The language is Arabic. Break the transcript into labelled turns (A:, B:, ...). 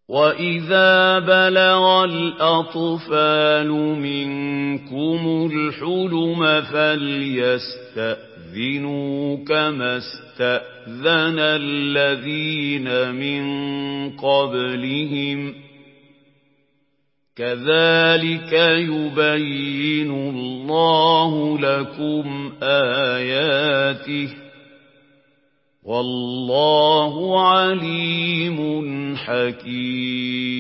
A: وَإِذَا بَلَغَ الْأَطْفَالُ مِنكُمُ الْحُلُمَ فَلْيَسْتَأْذِنُوا كَمَا اسْتَأْذَنَ الَّذِينَ مِن قَبْلِهِمْ ۚ كَذَلِكَ يُبَيِّنُ اللَّهُ لَكُمْ آيَاتِهِ ۗ وَاللَّهُ عَلِيمٌ حَكِيمٌ.